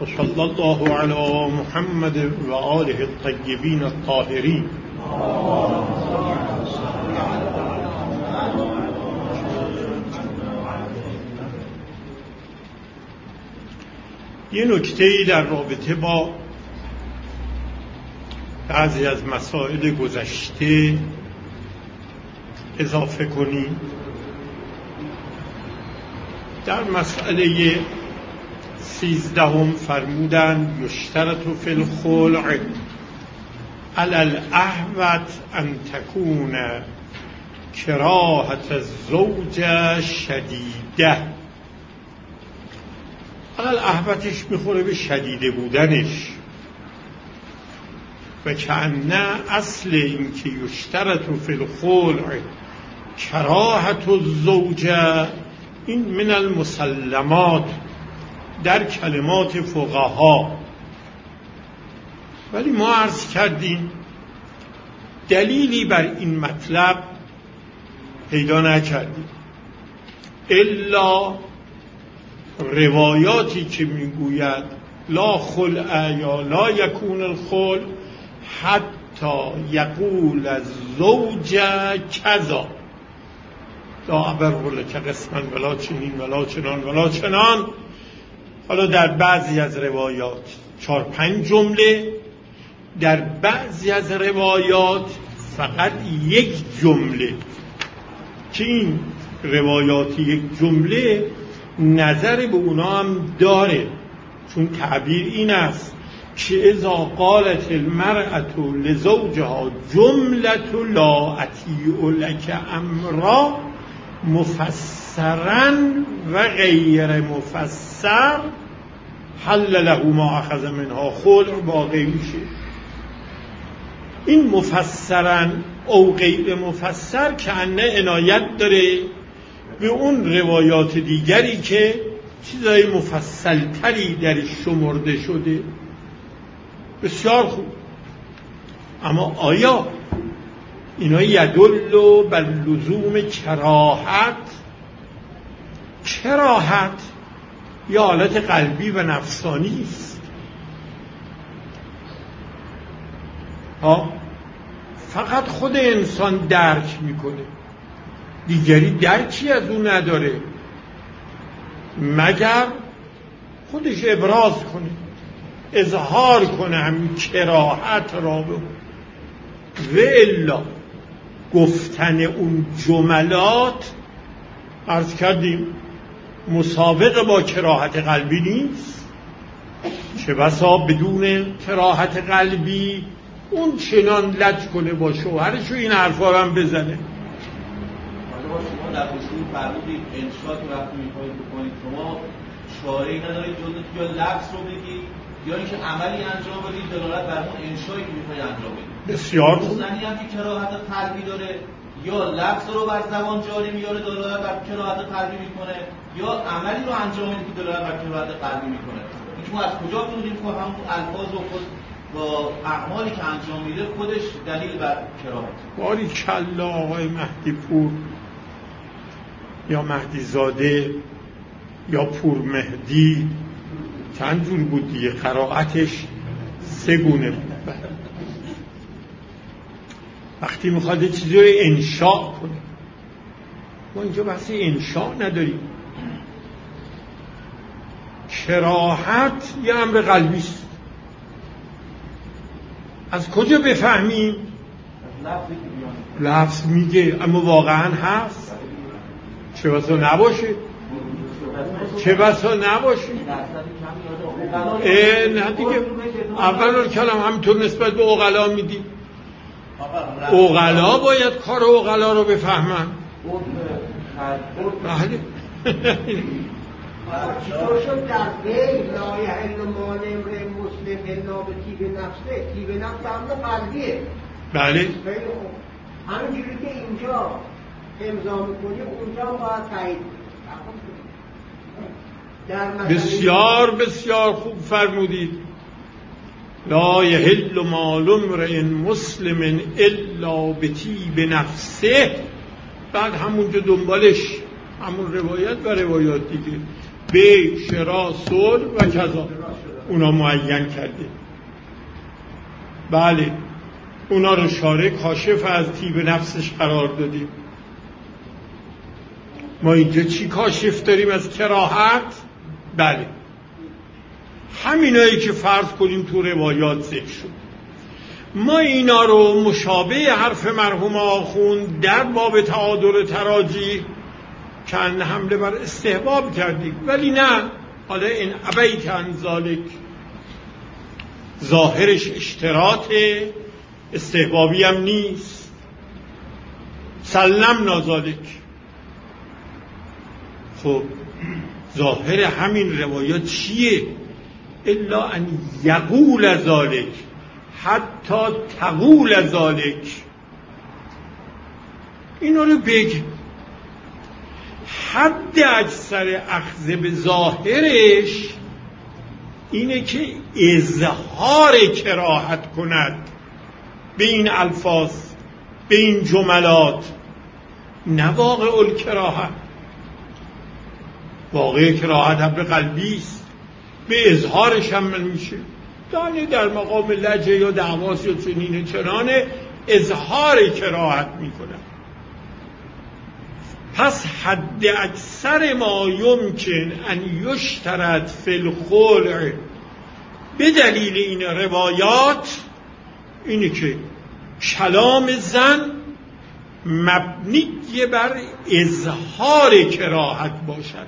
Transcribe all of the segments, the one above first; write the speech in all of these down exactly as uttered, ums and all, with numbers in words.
و صلی الله علی محمد و آله الطیبین الطاهرین. یه نکته‌ای در رابطه با بعضی از مسائل گذشته اضافه کنیم. در مسئله سیزدهم فرمودن یشترط فی الخلع علی الاحوط ان تکون کراهت الزوج شدیده. علی الاحوطش میخوره به شدیده بودنش و کأنه اصل این که یشترط فی الخلع کراهت الزوجه این من المسلمات در کلمات فقها، ولی ما عرض کردیم دلیلی بر این مطلب پیدا نکردیم الا روایاتی که میگوید لا خلع یا لا یکون الخلع حتی یقول الزوج کذا لا ابر که قسمن ولا چنین ولا چنان ولا چنان. حالا در بعضی از روایات چهار پنج جمله، در بعضی از روایات فقط یک جمله، که این روایات یک جمله نظر به اونا هم داره، چون تعبیر این است که اذا قالت المرأة لزوجها جملة لا اطیع لک امرا مفسرا و غیر مفسر حل له ما اخذ منها خلع واقع میشه. این مفسرا او غیر مفسر که انه عنایت داره به اون روایات دیگری که چیزای مفصلتری درش شمرده شده. بسیار خوب، اما آیا اینا یدل بر لزوم کراهت؟ کراهت یا حالت قلبی و نفسانی است. ها فقط خود انسان درک میکنه، دیگری درکی از اون نداره مگر خودش ابراز کنه، اظهار کنه همین کراهت را به و الا گفتن اون جملات عرض کردیم مسابقه با کراهت قلبی نیست. چه بسا بدون کراهت قلبی اون چنان لج کنه با شوهرش و این حرفا هم بزنه. حالا شما در اصول فرمودید انشاء که وقتی میخواید بکنید شما چاره‌ای ندارید جز یا لفظ رو بگید یا اینکه عملی انجام بدید دلالت بر اون انشایی که میخواید انجام بدید. بسیار خوب. زنی هم که کراهت قلبی داره یا لفظ رو بر زبان جاری میاره دلالت بر کراهت قلبی میکنه یا عملی رو انجام میده که دلالت بر کراهت قلبی میکنه. اینکه ما از کجا بدونیم که همون الفاظ و خود با اعمالی که انجام میده خودش دلیل بر کراهت؟ باری کلا آقای مهدی پور یا مهدی زاده یا پور مهدی چند جور بود دیگه، قرائتش سه گونه بود. وقتی میخواد چیزی رو انشاء کنه، ما اینجا بحث انشاء نداریم. کراهت یه امر قلبی است. از کجا بفهمیم؟ لفظ میگه اما واقعا هست. چه بسا نباشه، چه بسا نباشه. نه دیگه اول کلام همینطور نسبت به عقلا میدیم. عقلا باید کار عقلا رو بفهمن. بله چطور شد در غیر لا یحل مال امرئ مسلم الا به طیب نفسه؟ طیب نفس امر قلبیه. بله خیلی خوب. همینجوری که اینجا امضا میکنیم اونجا باید تایید. بسیار بسیار خوب فرمودید. لا یحل مال امرئ مسلم الا به طیب نفسه. بعد همونجا دنبالش همون روایت و روایات دیگه به شرا صلح و کذا. اونا معین کرده. بله اونا رو شارع کاشف از طیب نفسش قرار دادیم. ما اینجا چی کاشف داریم از کراهت؟ بله همینایی که فرض کنیم تو روایات ذکر شد. ما اینا رو مشابه حرف مرحوم آخوند در باب تعادل تراجی کن حمله بر استحباب کردیم، ولی نه، حالا این ابیت عن ذالک ظاهرش اشتراط استحبابی هم نیست. سلم نازالک. خب ظاهر همین روایات چیه؟ الا ان یقول ذالک حتی تقول ذالک. اینا رو بگی. حد اکثر اخذ به ظاهرش اینه که اظهار کراهت کند به این الفاظ، به این جملات، نه واقع الکراهت. واقع کراهت هم به قلبی است، به اظهارش هم میشه. دانه در مقام لجه یا دعواس یا چنین چنانه اظهار کراهت میکنه. پس حد اکثر ما یمکن ان یشترط فی الخلع به دلیل این روایات اینه که کلام زن مبنی بر اظهار کراهت باشد.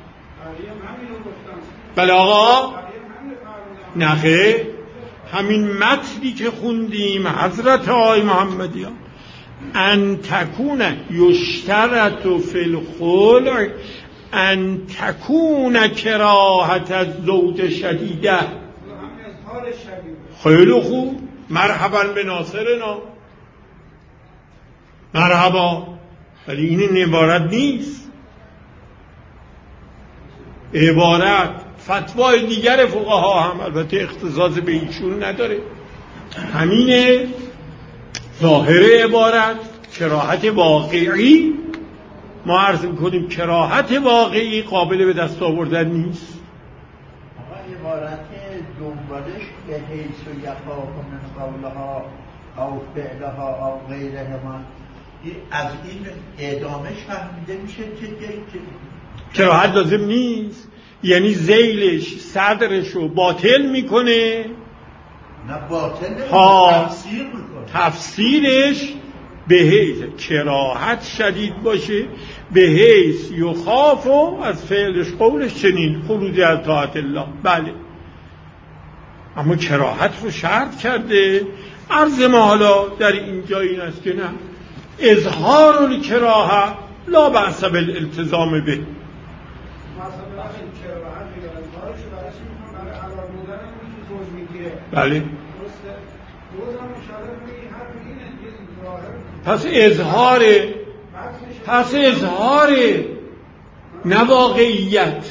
بله آقا نخه همین متنی که خوندیم حضرت آقای محمدیان ان تکون یشترط فی الخلع ان تکون کراهت از زوج شدیده. خیلی خوب، مرحبا به ناصرنا، مرحبا. ولی این عبارت نیست. عبارت فتوای دیگر فقها هم البته اختصاص به ایشون نداره، همینه. ظاهر عبارت کراهت واقعی، ما عرض میکنیم کراهت واقعی قابل به دست آوردن نیست. آقا عبارت دنبالش به حیث و یخاف من قولها او فعلها او غیرهما از این اعدامش فهمیده میشه که کراهت لازم نیست، یعنی ذیلش صدرش رو باطل میکنه. نه باطل ها تفسیر میکنه. تفسیرش به حیث کراهت شدید باشه، به حیث یخاف و از فعلش قولش چنین خروج از طاعت الله. بله اما کراهت رو شرط کرده. عرض ما حالا در اینجا این است که نه، اظهار الکراهه لا بأس بالالتزام به. بله پس اظهار پس اظهار نه واقعیت.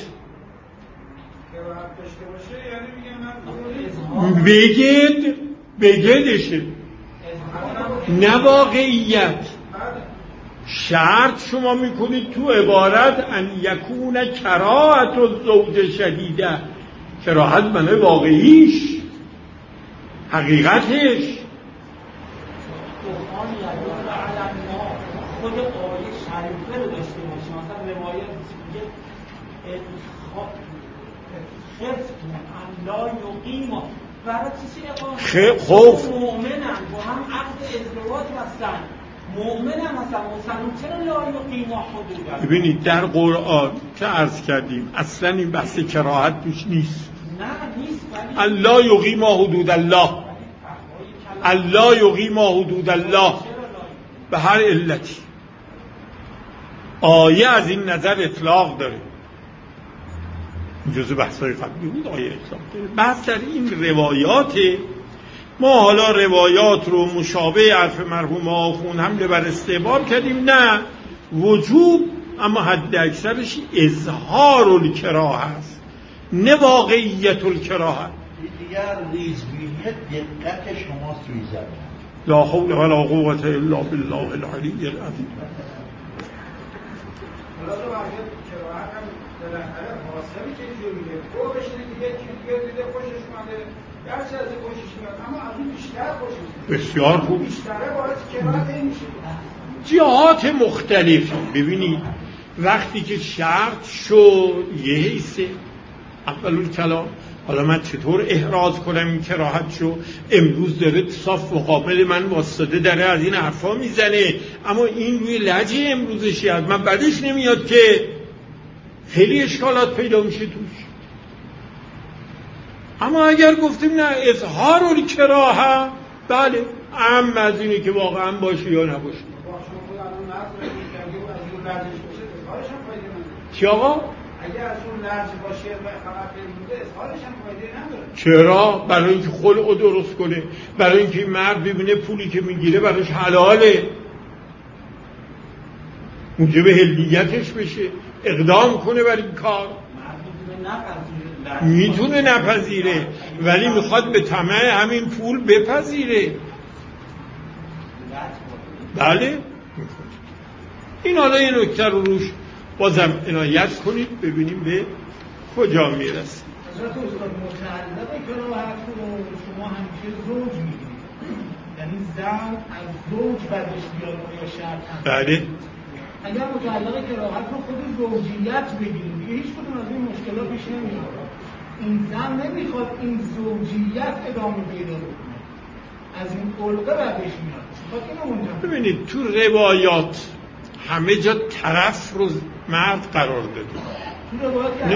بگید بگیدشه نه واقعیت. شرط شما میکنید تو عبارت ان یکون کراهت الزوج شدیده. کراهت معنی واقعیش، حقیقتش. خود آیه شریفه رو داشته باشیم، مثلا روایت میگه خفتم ان لا یقیما، برای چیزی اقامه خوف مؤمنن با هم عقد ازدواج بستن، مؤمنن مثلا مسلمان، چرا لا یقیما حدود؟ ببینید در قرآن که عرض کردیم اصلا این بحث کراهت توش نیست. نه نیست، ولی الله یقیما حدود الله، الله یقیما حدود الله به هر علتی. آیه از این نظر اطلاق داره، جزء بحث‌های قبلی بود. آیه اطلاق داره. بحث در این روایات. ما حالا روایات رو مشابه حرف مرحوم آخوند حمله بر استحباب کردیم، نه وجوب، اما حد اکثرش اظهار الکراهه است نه واقعیت الکراهه. دیگر ریزبینیت دقت شما توی زبان. لا حول ولا قوة الا بالله العلی العظیم. حالا تو باید کراهت هم بالاخره حاصلی که جوریه تو بشینه دیگه دیگه دیگه خوشش اومده درس از خوشش میاد اما از اون بیشتر خوشش میاد بسیار خوب بیشتره باعث کراهت این میشه جهات مختلفی. ببینید وقتی که شرط شد یه حیثه اولول کلام، حالا من چطور احراز کنم این کراهت شو؟ امروز داره صاف مقابل من واسطه داره از این حرفا میزنه، اما این روی لهجه امروزشی هست، من بعدش نمیاد که خیلی اشکالات پیدا میشه توش. اما اگر گفتیم نه اظهار الکراهه، بله اهم از اینه که واقعا باشه یا نباشه. چی آقا؟ اگر از اون لرز باشه و فقط بمونه اظهارش هم فایده نداره. چرا؟ برای اینکه خلق درست کنه، برای اینکه مرد ببینه پولی که میگیره براش حلاله، موجب حلیتش بشه، اقدام کنه برای این کار. میتونه نپذیره ولی میخواد به طمع همین پول بپذیره. بله این حالا یه نکته رو روش بازم عنایت کنید ببینیم به کجا میرسه. حضرت استاد متعلق کراهت رو شما همیشه زوج میگید، یعنی زن از زوج بعدش بیاد یا شرط. بله اگر متعلق کراهت رو خود زوجیت بگیریم دیگه هیچ کدوم از این مشکلات پیش نمیاد. این زن نمیخواد این زوجیت ادامه پیدا کنه، از این علقه بعدش میاد. ببینید تو روایات همه جا طرف رو مرد قرار داده.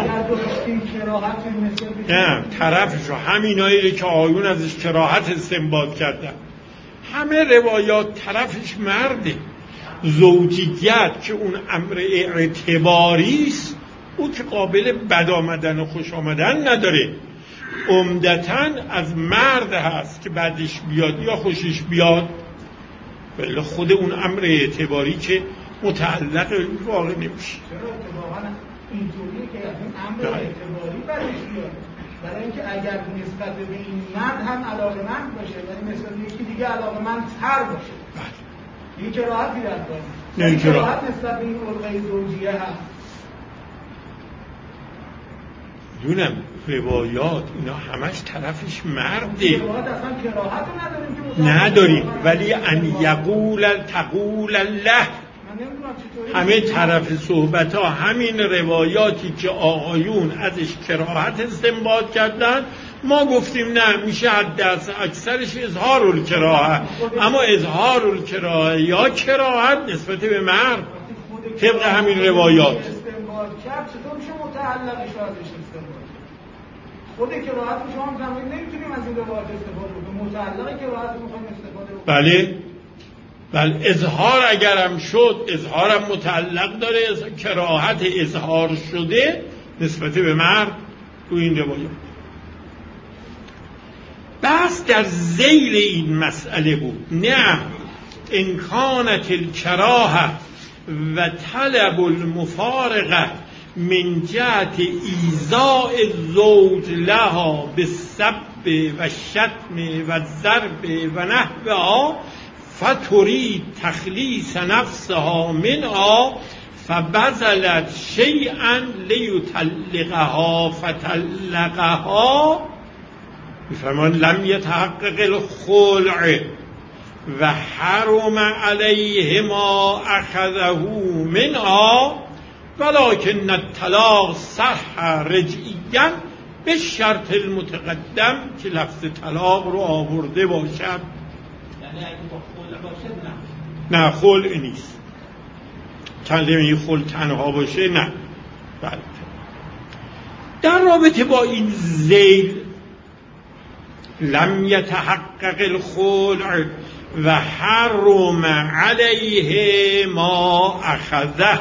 نه طرفش رو همینایی که آیون ازش کراهت استنباط کردن، همه روایات طرفش مرده. زوجیت که اون امر اعتباری است، او که قابل بد آمدن و خوش آمدن نداره، عمدتاً از مرد هست که بعدش بیاد یا خوشش بیاد، ولی خود اون امر اعتباری که متعلق واقع نمیشه. چرا اتفاقا اینطوریه که این امر اعتباری برش بیاد، برای اینکه اگر نسبت به این مرد هم علاقه‌مند باشه ولی نسبت به یکی دیگه علاقه‌مندتر باشه. بله. این کراهتی در کار نیست. این کراهت نسبت به این علقه زوجیه هست. دونم روایات اینا همش طرفش مرده. روایات اصلا کراهت نداریم که نداریم ولی ان یقول تقول الله، همه طرف صحبت ها همین روایاتی که آقایون ازش کراهت استنباط کردن، ما گفتیم نه میشه حد اکثرش اظهار الکراهه، اما اظهار الکراهه یا کراهت نسبت به مرد طبق همین روایات استنباط کرد. چطور میشه متعلقش رو ازش استنباط کرد؟ خود کراهت رو شما هم نمیتونیم از این روایات استفاده کنیم، متعلق کراهت رو میخوایم استفاده کنیم. بله بله اظهار اگرم شد، اظهارم متعلق داره، کراهت اظهار شده نسبت به مرد تو این روایات. بس در ذیل این مسئله بود نه امکانت الکراهه و طلب المفارقه من جهت ایذاء الزوج لها بالسب و شتم و ضرب و نحوها فترید تخلیص نفسها منها فبذلت شیئا لیطلقها فطلقها. میفرمان لم یتحقق الخلع و حرم علیه ما اخذه منها ولکن الطلاق صح رجعیا به شرط المتقدم که لفظ طلاق رو آورده باشد. یعنی اگه با خلع باشه نه نه خلع نیست، کلمه خلع تنها باشه نه. بله در رابطه با این ذیل لم یتحقق الخلع و حرم علیه ما اخذه،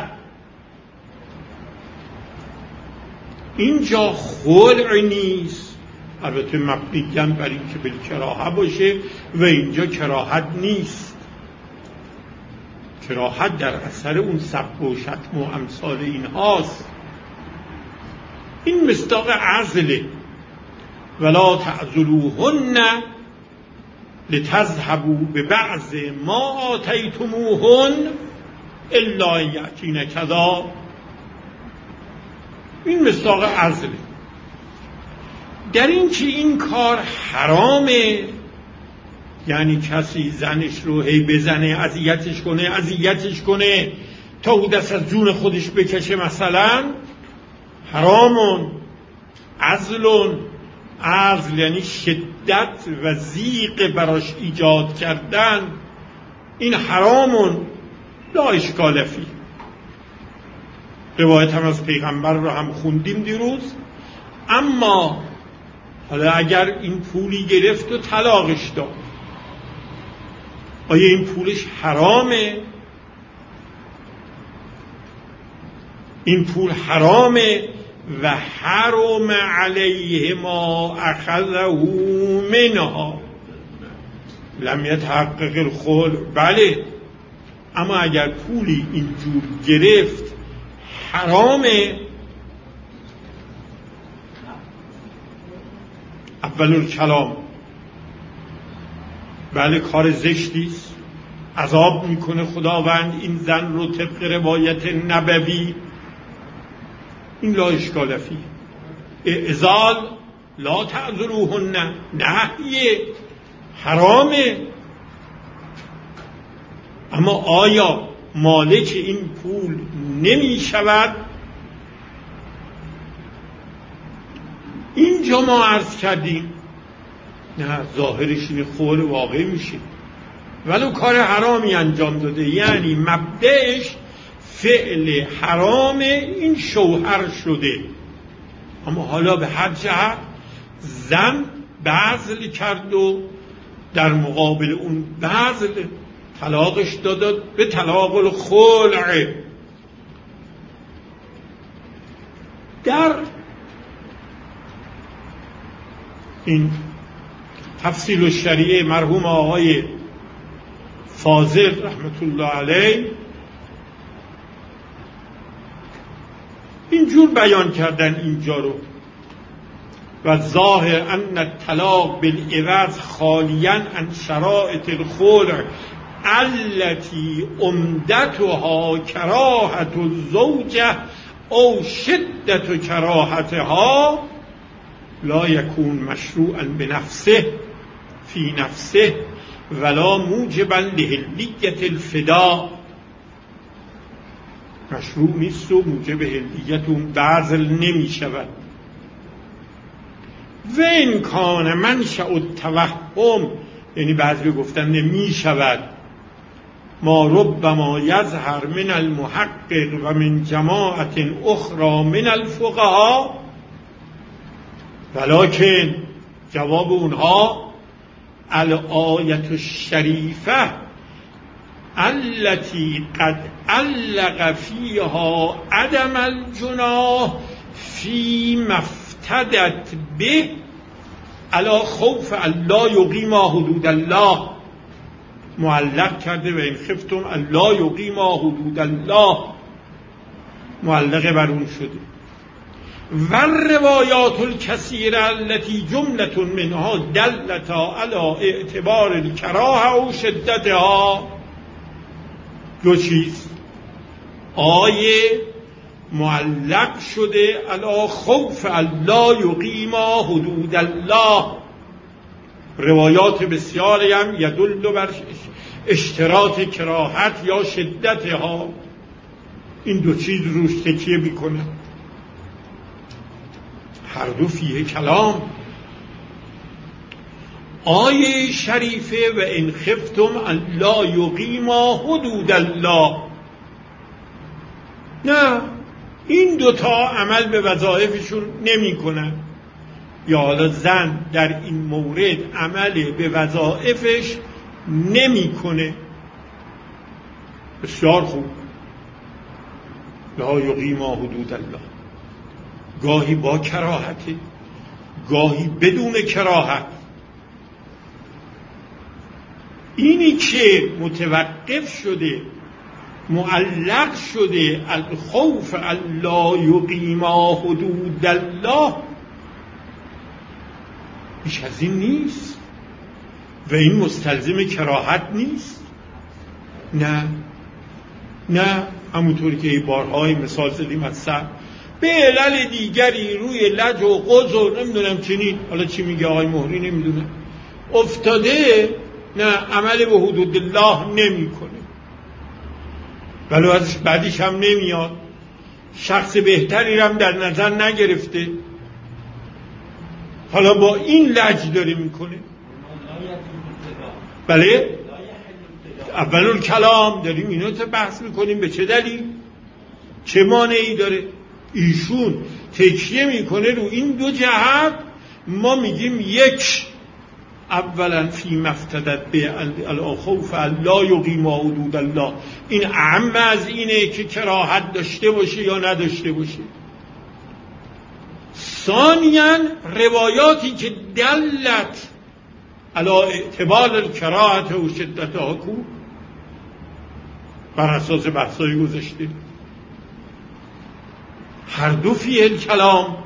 اینجا خلع نیست، البته مبنیاً بر این که بالکراهه باشه و اینجا کراهت نیست. کراهت در اثر اون سب و شتم و امثال این هاست. این مصداق عزله ولا تعذلوهن لتذهبوا ببعض ما آتیتموهن الا یأتین کذا. این مصداق عزله. در این که این کار حرامه، یعنی کسی زنش رو هی بزنه، اذیتش کنه اذیتش کنه تا او دست از جون خودش بکشه، مثلا حرامون عزلون. عزل یعنی شدت و ضیق براش ایجاد کردن، این حرامون لا اشکال فی. روایت هم از پیغمبر رو هم خوندیم دیروز. اما حالا اگر این پولی گرفت و طلاقش داد، آیا این پولش حرامه؟ این پول حرامه و حرم علیه ما اخذه منها لم یتحقق الخلع. بله، اما اگر پولی اینجور گرفت حرامه، اول کلام بله کار زشتیست، عذاب میکنه خداوند این زن رو طبق روایت نبوی. این لا اشکال فیه. اعزال لا تعذروهن، نهیه، حرامه. اما آیا مالک این پول نمی شود؟ اینجا ما عرض کردیم نه، ظاهرش این خول واقع میشه ولو کار حرامی انجام داده، یعنی مبدأش فعل حرام این شوهر شده، اما حالا به هر جهت زن بذل کرد و در مقابل اون بذل طلاقش داد به طلاق الخلع. در این تفصیل الشریعه مرحوم آقای فاضل رحمت الله علیه اینجور بیان کردن اینجا رو: و ظاهر ان الطلاق بالعوض خالیا عن شرائط الخلع التي عمدتها کراهت الزوجه او شدت کراهتها لا یکون مشروعا بنفسه فی نفسه ولا موجبا لحلیت الفداء. مشروع نیست و موجب حلیت اون بذل نمی شود. و این کان منشأ التوهم، یعنی بعضی گفتن نمی شود، ما ربما یظهر من المحقق و من جماعت اخرى من الفقهاء، ولکن جواب اونها الآیت الشریفه التي قد علق فيها عدم الجناح فيما افتدت به على خوف الله يقيما حدود الله، معلق کرده و این خفتم الله یقیما حدود الله، معلقه بر اون شده. و روایات الکثیره التي جملة منها دلتا على اعتبار الکراهه و شدتها. دو چیز: آیه معلق شده علی خوف الله یقیما حدود الله، روایات بسیاری هم یدل بر اشتراط کراهت یا شدتها. این دو چیز روش تکیه میکنه. هر دو فیه کلام. آیه شریفه و ان خفتم الا یقیما حدود الله، نه، این دوتا عمل به وظایفشون نمی کنن. یا حالا زن در این مورد عمل به وظایفش نمی کنه. بسیار خوب، لا یقیما حدود الله، گاهی با کراهته، گاهی بدون کراهت. اینی که متوقف شده، معلق شده الخوف الله یقیما حدود الله، بیش از این نیست و این مستلزم کراهت نیست. نه نه، همونطوری که بارهای مثال زدیم از سر به علل دیگری روی لج و قز و نمیدونم چنین، حالا چی میگه آقای مهری نمیدونه، افتاده، نه عمل به حدود الله نمی کنه، ولی ازش بعدیش هم نمیاد، شخص بهتری هم در نظر نگرفته، حالا با این لج داره میکنه. بله اولون کلام داریم اینو تا بحث میکنیم. به چه دلیل؟ چه مانعی داره؟ ایشون تکیه میکنه رو این دو جهت. ما میگیم یک، اولا فی مفتدت به الاخوف الله یقیم حدود الله، این اهم از اینه که کراهت داشته باشه یا نداشته باشه. ثانیاً روایاتی که دلت علی اعتبار الکراهت و شدتها کو، بر اساس بحثای گذشته هر دو فیه کلام،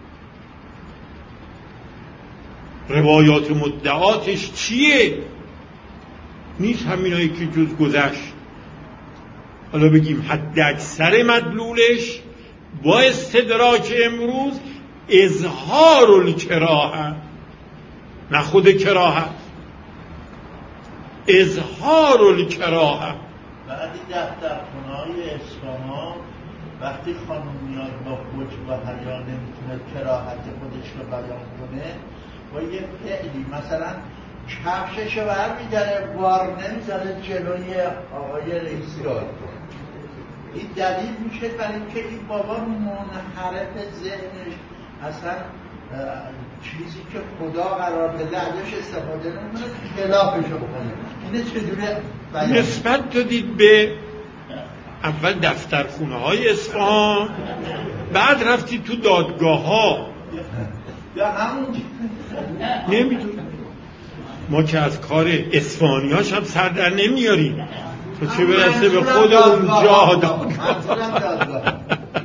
روایات مدعاتش چیه؟ نیست همینایی که جز گذشت. حالا بگیم حد اکثر مدلولش با استدراک امروز اظهار الکراهه، نه خود کراهت، اظهار الکراهه. بعد این دفترخونه‌های اصفهان وقتی خانم میاد با حجب و حیا نمیتونه کراهت خودش رو بیان کنه، با یه فعلی مثلا کفشش رو برمی‌داره وار نمی‌ذاره جلوی آقای رئیسی رو کنه، این دلیل میشه برای اینکه این بابا منحرف ذهنش اصلا چیزی که خدا قرار بده ازش استفاده نمی‌کنه، خلافش رو بکنه. اینه چجوره بیان نسبت دادید به اول دفترخونه های اصفهان، بعد رفتید تو دادگاه ها. یا همون نمیدونم، ما که از کار اصفهانی هاش هم سر در نمیاریم، تو چه برسه به خود اونجا دادگاه.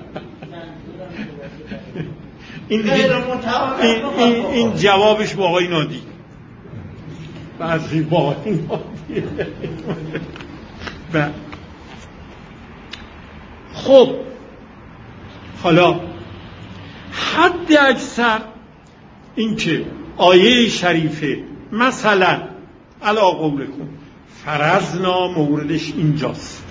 این, این, این, این جوابش با آقای نادی، بعضی با آقای نادی. خب حالا حد اکثر این که آیه شریفه مثلا علا قولکم فرضنا موردش اینجاست،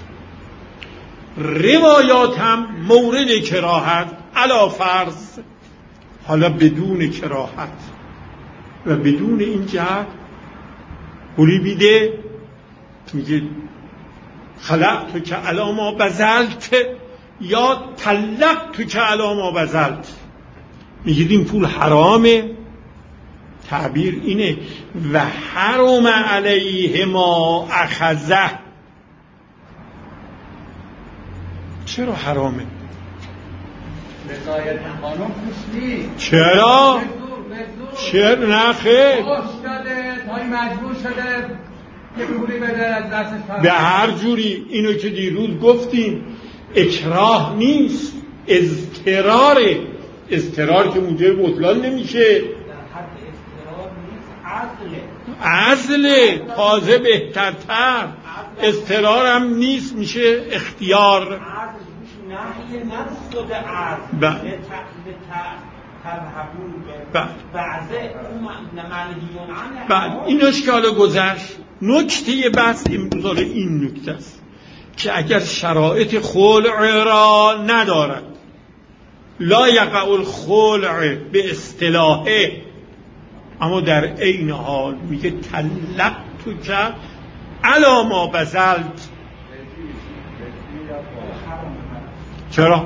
روایات هم مورد کراهت علا فرض، حالا بدون کراهت و بدون این جهت قولی بیده میگه خلق تو که علا ما بذلت یا طلق تو که علا ما بذلت، میگید این پول حرامه، تعبیر اینه و حرم علیه ما اخذه. چرا حرامه؟ رضایت خانم خوش نیست. چرا؟ چرا نخیر؟ خوش داده تایی مجبور شده که پولی بده از دستش، به هر جوری. اینو که دیروز گفتیم اکراه نیست، اضطراره. اضطرار که موجب بطلان نمیشه، عزله تازه بهترتر، اضطرار هم نیست، میشه اختیار. نهی نفس به عرض به تذهبون به بعضه بعد ایناش که حالا گذشت. نکته بحث امروز این نکته است که اگر شرایط خلع را ندارد، لا یقع الخلع به اصطلاحه، اما در عین حال میگه طلقت که علی ما بذلت. چرا؟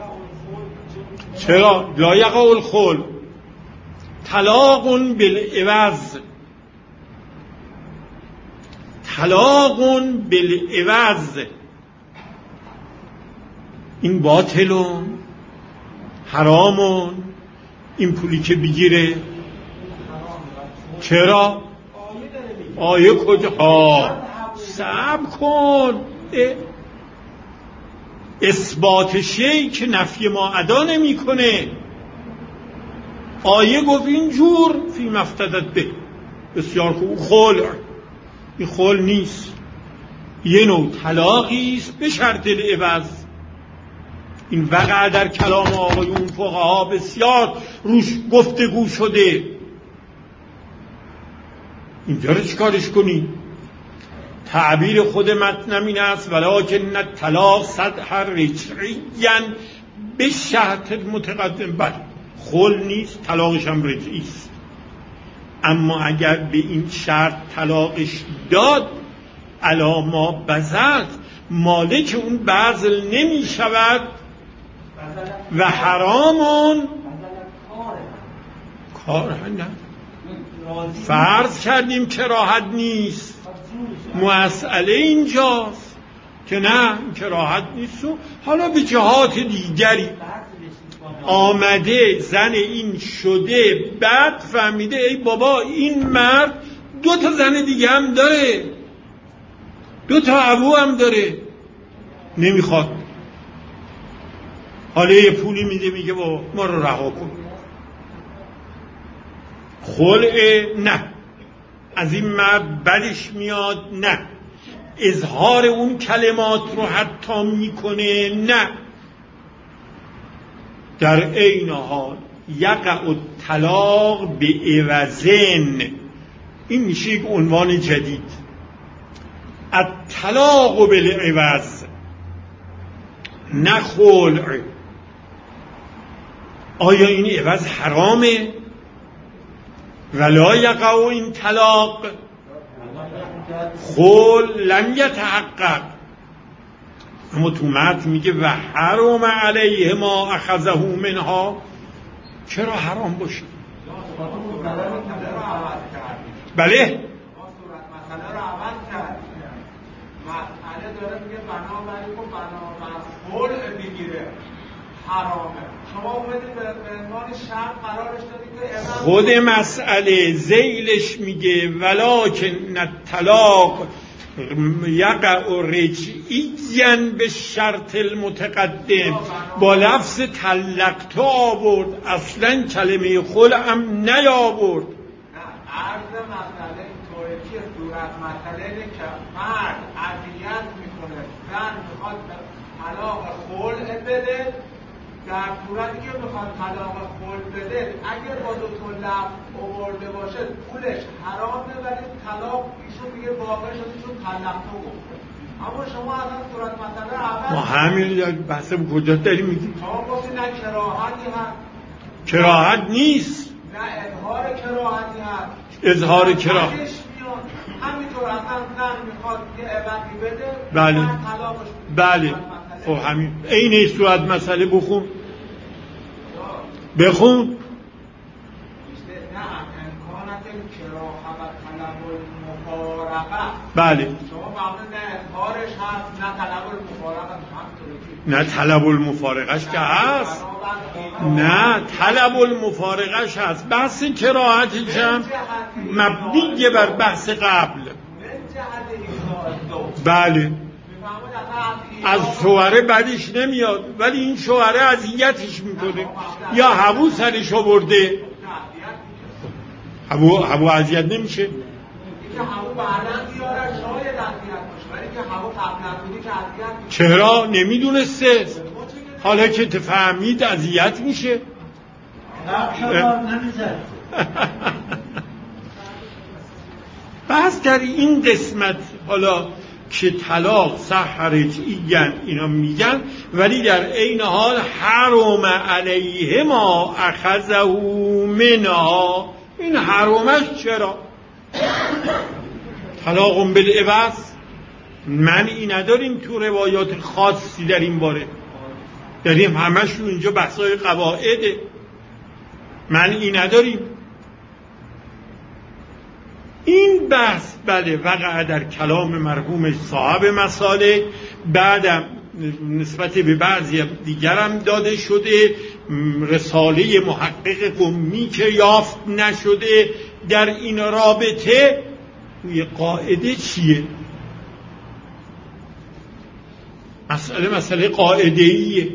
چرا؟ لا یقع الخلع طلاق بالعوض، طلاق بالعوض، این باطلون حرامون، این پولی که بگیره. چرا؟ آیه کجا؟ ها صبر کن، اثبات شیء که نفی ما ادا نمی کنه. آیه گفت اینجور فی مفتدت به، بسیار خوب. خلع، این خلع نیست، یه نوع طلاقی است به شرط العوض. این وقع در کلام آقایون فقها بسیار روش گفتگو شده. اینجا رو چیکارش کنی؟ تعبیر خود متن این است ولکن الطلاق صدح رجعیا به شرط متقدم. بله خل نیست، طلاقش هم رجعی است، اما اگر به این شرط طلاقش داد الا ما بذلت، مالک اون بذل نمی شود و حرامون کار نه. فرض کردیم کراهت نیست، مسئله اینجاست که نه کراهت نیست و حالا به جهات دیگری آمده زن این شده، بعد فهمیده ای بابا این مرد دو تا زن دیگه هم داره، دو تا ابو هم داره، نمیخواد، حالا یه پولی میده میگه بابا ما رو رها کن. خلع نه، از این مرد بدش میاد نه، اظهار اون کلمات رو حتی میکنه نه. در عین حال یقع الطلاق به عوضن، این میشه یک عنوان جدید، الطلاق بالعوض نه خلع. آیا این عوض حرامه؟ ولا یقع این طلاق خلع لم یتحقق. اما تو متن میگه و حرام علیه ما اخذه منها. چرا حرام باشه؟ بله مسئله رو عوض کرد. مسئله داره میگه بنابراین که بنابراین خلع بگیره حرامه، شما اومدید به عنوان شرط قرارش دادید که خود مسئله ذیلش میگه ولکن الطلاق یقع رجعیا به شرط المتقدم، با لفظ طلقت آورد، اصلا کلمه خلع هم نیاورد. عرض مسئله اینطوره که صورت مسئله اینه که مرد اذیت میکنه، زن میخواد طلاق خلع بده، در صورتی که میخواد طلاق خلع بده اگر با دو تا لفظ آورده باشه پولش حرامه، ولی طلاق ایشون میگه واقع شده چون طلقتو گفته. اما شما اصلا صورت مسئله اول ما همین بحث کجا داریم میگیم؟ شما گفتید نه کراهتی هست، کراهت نیست، نه اظهار کراهتی هست، اظهار کراهت همینطور اصلا زن میخواد یه عوضی بده، بله طلاقش بله. خب همین عین صورت مسئله بخون بخون. نه امکانت کراهه و طلب المفارقه. بله شما معمولا نه اظهارش هست نه طلب المفارقه. نه طلب المفارقهش که هست، نه طلب المفارقهش هست. بحث کراهتش هم مبنی بر بحث قبل. بله از شوهره بدش نمیاد، ولی این شوهره اذیتش میکنه یا هبو سرش آورده. هبو هبو اذیت نمیشه؟ چرا نمیدونسته؟ حالا که تفهمید اذیت میشه. بس در این قسمت حالا که طلاق صح رجعیاً اینا میگن، ولی در عین حال حرام علیه ما اخذه منها. این حرامش چرا؟ طلاق بالعوض منعی نداریم تو روایات خاصی در این باره، داریم همش رو اینجا بحثای قواعده، منعی نداریم. این بحث بله وقع در کلام مرحوم صاحب مسالک، بعدم نسبت به بعضی دیگرم داده شده، رساله محقق قمی که یافت نشده در این رابطه. توی قاعده چیه؟ مسئله مسئله قاعده‌ایه.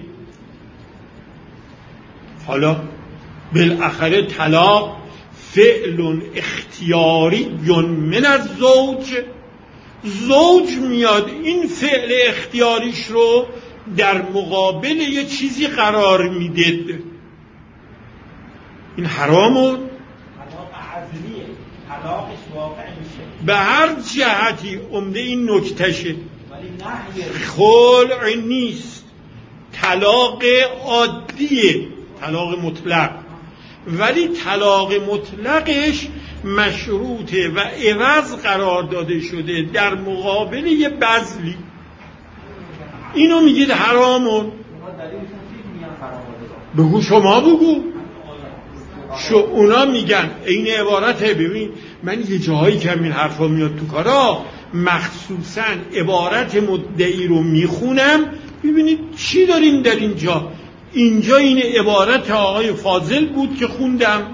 حالا بالاخره طلاق فعل اختیاری من از زوج، زوج میاد این فعل اختیاریش رو در مقابل یه چیزی قرار میده. این حرامون به هر جهتی عمده این نکتشه. خلع نیست، طلاق عادیه، طلاق مطلق، ولی طلاق مطلقش مشروطه و عوض قرار داده شده در مقابل یه بذلی. اینو میگید حرامون. بگو، شما بگو. شو اونا میگن این عبارته. ببین من یه جاهایی که همین حرفا میاد تو کارا، مخصوصا عبارت مدعی رو میخونم. ببینید چی داریم در اینجا. اینجا این عبارت آقای فاضل بود که خوندم.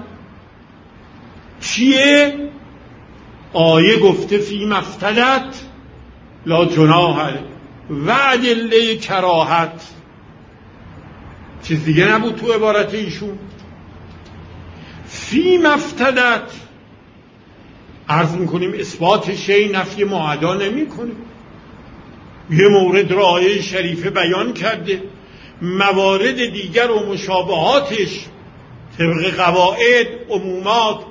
چیه؟ آیه گفته فی مفتدت لا جناح علیه و ادله کراهت. چیز دیگه نبود تو عبارت ایشون. فی مفتدت عرض میکنیم اثبات شیء نفی معدا نمیکنه. یه مورد را آیه شریفه بیان کرده، موارد دیگر و مشابهاتش طبق قواعد عمومات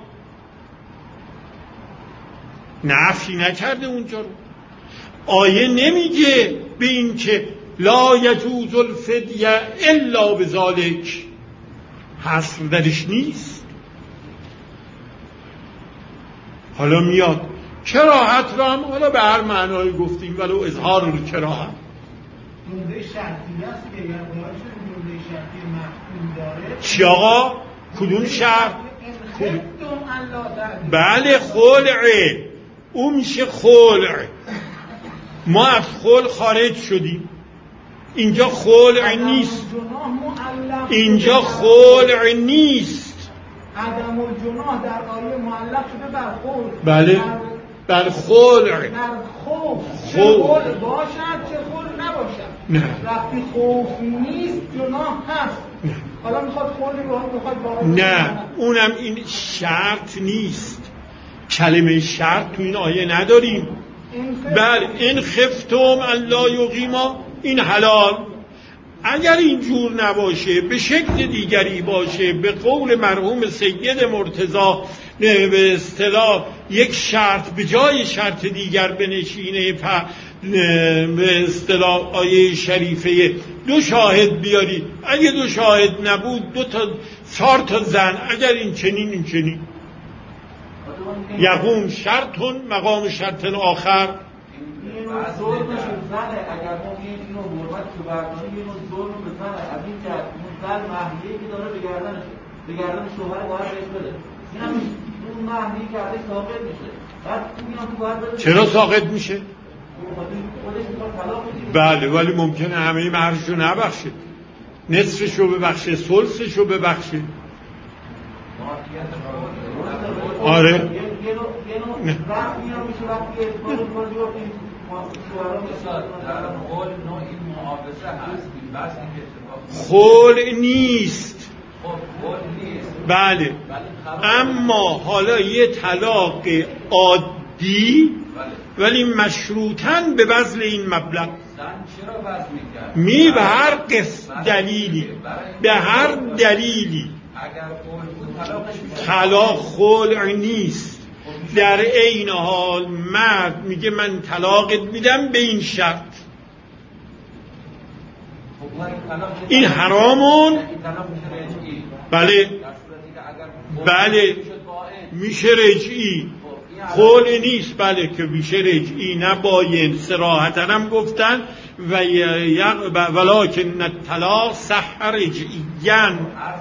نفی نکرده اونجا رو. آیه نمیگه به این که لا یجوز الفدیه الا بذالک، حصر درش نیست. حالا میاد کراهت را هم حالا به هر معنای گفتیم، ولو اظهار رو کراهت جمله شرطی است که یا جمله شرطی مفهوم داره. چی آقا؟ کدوم شرط؟ کدوم؟ بله خلعه. اون میشه خلع. ما از خلع خارج شدیم. اینجا خلع نیست. اینجا خلع نیست. عدم الجناح در آیه معلق شده بر خلع. بله بر خلع. بر خوف. چه خلع باشد چه خلع نباشد. نه. وقتی خوف نیست جناح هست. نه. حالا میخواد خلع رو میخواد بارا. نه اونم این شرط نیست. کلمه شرط تو این آیه نداریم. بر این خفتم الله یقیما، این حلال. اگر اینجور نباشه، به شکل دیگری باشه، به قول مرحوم سید مرتضی به اصطلاح یک شرط به جای شرط دیگر بنشینه، به اصطلاح آیه شریفه دو شاهد بیاری، اگه دو شاهد نبود دو تا چهار تا زن، اگر این چنین این چنین یقوم شرطون مقام شرط آخر. ظلم زنه. اگر ما اینو حرمت تو برداری اینو ظلم بزنه، از این که اون زن مهریه‌ای که داره به گردنش به گردن شوهر باید بهش بده، اینم اون مهریه‌ای که ازش ساقط میشه. بعد اینا تو باید بده. چرا ساقط میشه؟ خودش میخواد طلاق بده. بله ولی ممکنه همه مهرشو نبخشه، نصفشو ببخشه، ثلثشو ببخشه. آره نه. خلع نیست. بله اما حالا یه طلاق عادی ولی مشروطاً به بذل این مبلغ می به هر قص دلیلی به هر دلیلی طلاق خلع نیست. در عین حال مرد میگه من طلاقت میدم به این شرط، این حرامون. بله بله میشه رجعی، خلع نیست. بله که میشه رجعی، نه باین. صراحتاً هم گفتن و ولکن الطلاق صح رجعیاً.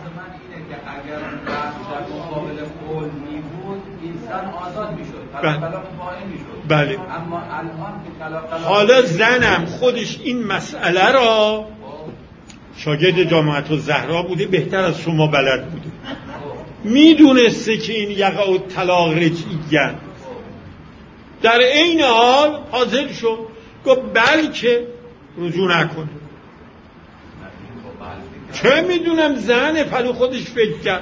بله. بله. اما الان که حالا زنم خودش این مسئله را شاگرد جامعه الزهرا بوده، بهتر از شما بلد بوده، میدونسته که این یقع طلاق رجعیاً. در عین حال حاضر شد گفت بلکه رجوع نکنه. چه میدونم زن پلو خودش فکر کرد.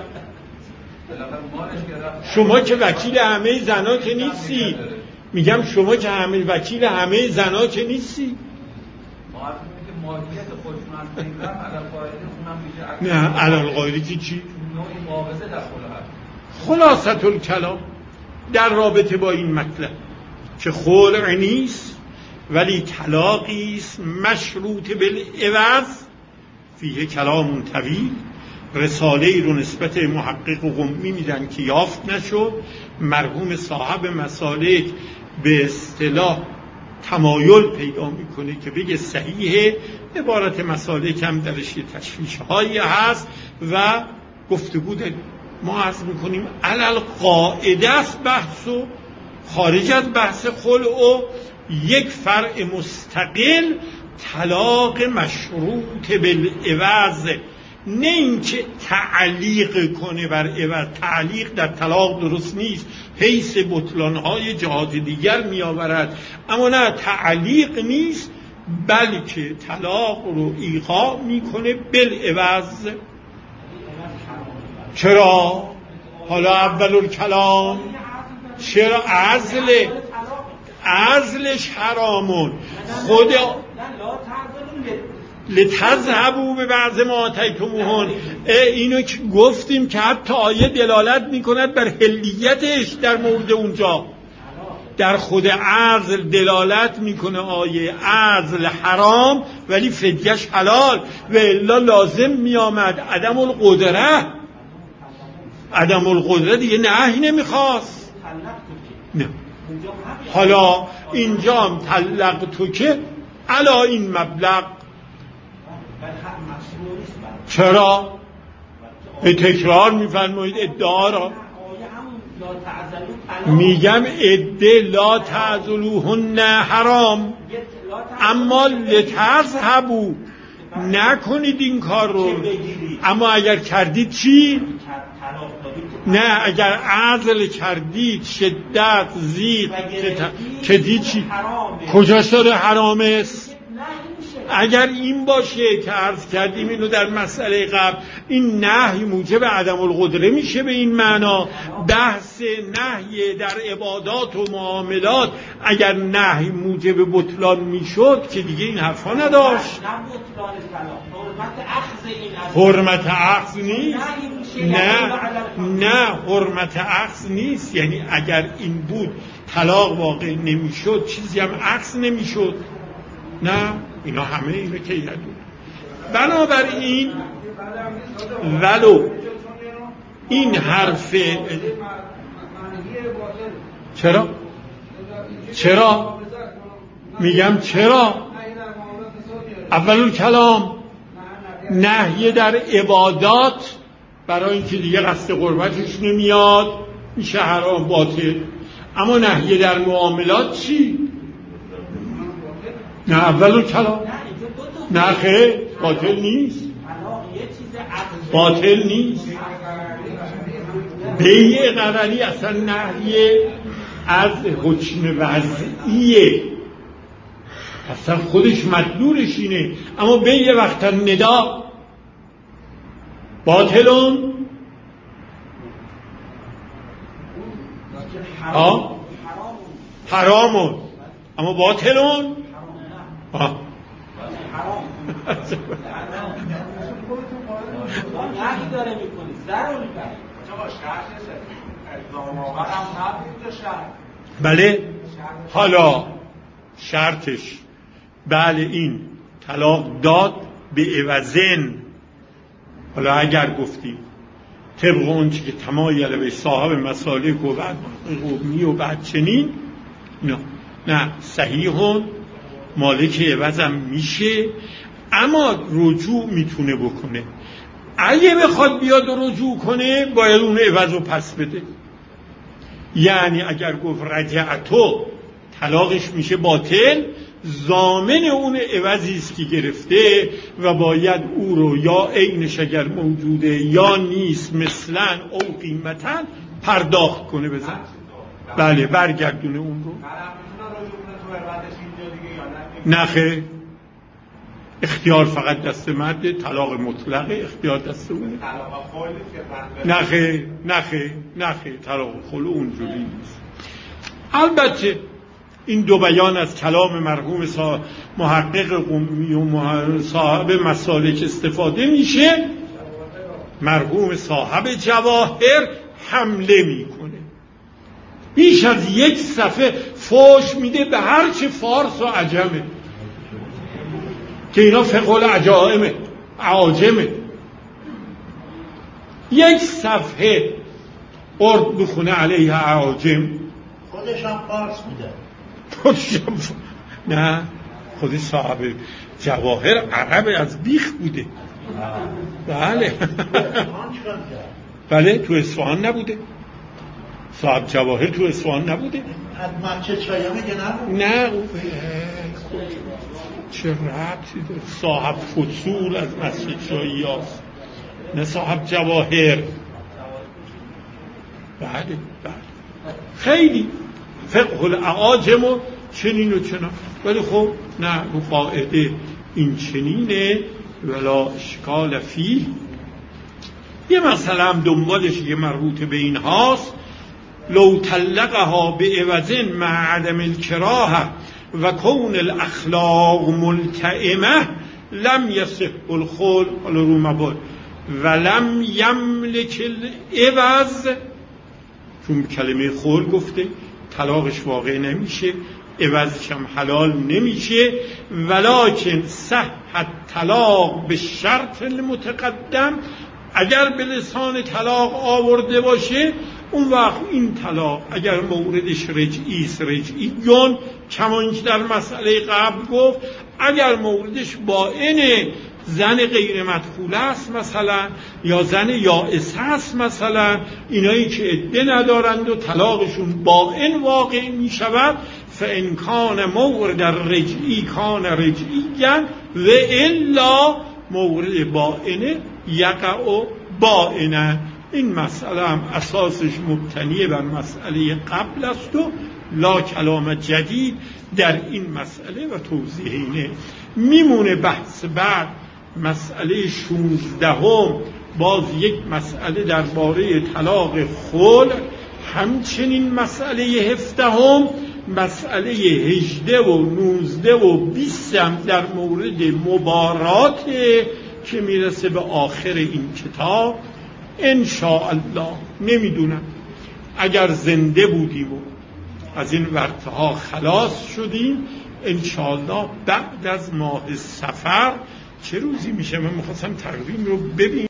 شما که وکیل همه زنا که میگم شما که همه وکیل همه زنا که نیستی. ماهیت خودشون از بین رفت، علل قاعده اونم میشه نه علل قاعده که چی؟ نوعی معاوضه در خلق هست. خلاصة الکلام در رابطه با این مطلب که خلع نیست ولی طلاقی است مشروط بالعوض، فیه کلام طویل. رساله ای رو نسبت محقق و قمی میدن که یافت نشد. مرحوم صاحب مسالک به اصطلاح تمایل پیدا میکنه که بگه صحیحه، عبارت مسالک هم درش یه تشویش هایی هست و گفتگو داریم. ما عرض میکنیم علل قاعده است بحث و خارج از بحث خلع و یک فرع مستقل طلاق مشروط بالعوض، نه اینکه تعلیق کنه بر عوض. تعلیق در طلاق درست نیست، حیث بطلانهای جهات دیگر می آورد، اما نه تعلیق نیست بلکه طلاق رو ایقاع میکنه بالعوض. چرا؟ حالا اول الکلام چرا عزل عزلش حرامون خود لتذهبوا به بعض ما آتیتموهن. اینو که گفتیم که حتی آیه دلالت میکند بر حلیتش در مورد اونجا، در خود عزل دلالت میکنه آیه عزل حرام ولی فدیش حلال، و الا لازم میامد عدم القدره. عدم القدره دیگه نهی نمیخواست. نه حالا اینجا هم طلقتو که علا این مبلغ. چرا؟ به تکرار میفرمایید ادعا را. میگم ادعا لا تعذلوهن حرام، اما لتذهبوا نکنید این کار رو. اما اگر کردید چی؟ نه اگر عزل کردید شدت زید که دید چی؟ کجا شده حرام است؟ اگر این باشه که عرض کردیم اینو در مسئله قبل، این نهی موجب عدم القدره میشه به این معنا. بحث نهی در عبادات و معاملات اگر نهی موجب بطلان میشد که دیگه این حرفا نداشت. حرمت اخذ نیست. نه نه حرمت اخذ نیست، یعنی اگر این بود طلاق واقع نمیشد چیزی هم اخذ نمیشد. نه اینا همه اینو که یادون. بنابراین ولو این حرف چرا؟ چرا؟ میگم چرا؟ اول کلام نهی در عبادات برای اینکه دیگه قصد قربتش نمیاد میشه حرام باطل. اما نهی در معاملات چی؟ نه اول کلام نه خیر باطل نیست، باطل نیست. بیع قراری اصلا نهی از حکم وضعیه، اصلا خودش مدلولش اینه. اما بیع وقت ندا باطلون ها حرامون، اما باطلون ها نهی داره میکنی ضرر میکنی. بله حالا شرطش بله این طلاق داد به عوضن. حالا اگر گفتیم طبق اون چی که تمایل به صاحب مسالک و بعد قومی و بعد چنین نه نه صحیحون مالک عوضم میشه، اما رجوع میتونه بکنه. اگه بخواد بیاد رجوع کنه باید اون عوض رو پس بده. یعنی اگر گفت رجعتو طلاقش میشه باطل، ضامن اون عوضی است که گرفته و باید او رو یا عینش اگر موجوده یا نیست مثلا او قیمتا پرداخت کنه بزن. بله برگردونه اون رو. نخه اختیار فقط دست مرده، طلاق مطلقه اختیار دست اونه. نخه نخه نخه طلاق خلو اونجوری نیست. البته این دو بیان از کلام مرحوم محقق قمی و صاحب مسالک استفاده میشه، مرحوم صاحب جواهر حمله میکنه، بیش از یک صفحه فوش میده به هر چه فارس و عجمه که اینا فقه العجائمه عاجمه. یک صفحه قرد بخونه علیه عاجم، خودش هم فارس میده. خودش هم ف... نه خودش صاحب جواهر عرب از بیخ بوده. بله بله تو اصفهان نبوده، صاحب جواهر تو اصفهان نبوده. حتما چه چایی میگه نبود؟ نه چه ربطی داره، صاحب فصول از مسجد چایی هاست، نه صاحب جواهر. بله بله خیلی فقه الاعاجم و چنین و چنان، ولی خب نه رو قاعده این چنینه ولا اشکال فیه. یه مثلا هم دنبالش یه مربوط به این هاست، لو طلقها به عوضن مع عدم الکراهه و کون الاخلاق ملتئمه لم یصح الخلع حالا رو مباد ولم یملک العوض، چون کلمه خلع گفته طلاقش واقع نمیشه، عوضش هم حلال نمیشه، ولکن صح الطلاق به شرط المتقدم، اگر به لسان طلاق آورده باشه اون وقت این طلاق اگر موردش رجعی است رجعیون، کمان که در مسئله قبل گفت اگر موردش باینه، زن غیر مدخوله است مثلا، یا زن یائسه است مثلا، اینایی که عده ندارند و طلاقشون باین واقع می شود، فان کان مورد رجعی کان رجعیا و الا مورد باینه یقع باینه. این مسئله هم اساسش مبتنی بر مسئله قبل است و لا کلام جدید در این مسئله و توضیح اینه. میمونه بحث بعد مسئله شونزدهم، باز یک مسئله درباره طلاق خلع، همچنین مسئله هفدهم، مسئله هجده و نوزده و بیست هم در مورد مبارات که میرسه به آخر این کتاب. انشاءالله نمیدونم اگر زنده بودیم و از این ورطه‌ها خلاص شدیم، انشاءالله بعد از ماه صفر چه روزی میشه؟ من میخواستم تقویم رو ببینم.